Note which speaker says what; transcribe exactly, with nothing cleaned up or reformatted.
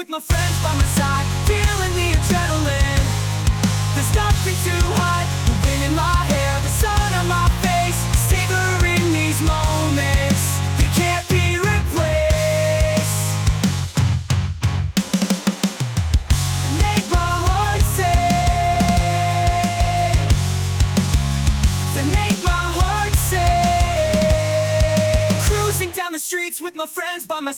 Speaker 1: my friends by my side, feeling the adrenaline. There's nothing too hot, the wind in my hair, the sun on my face, savoring these moments, they can't be replaced. They make my heart sing. They make my heart sing. Cruising down the streets with my friends by my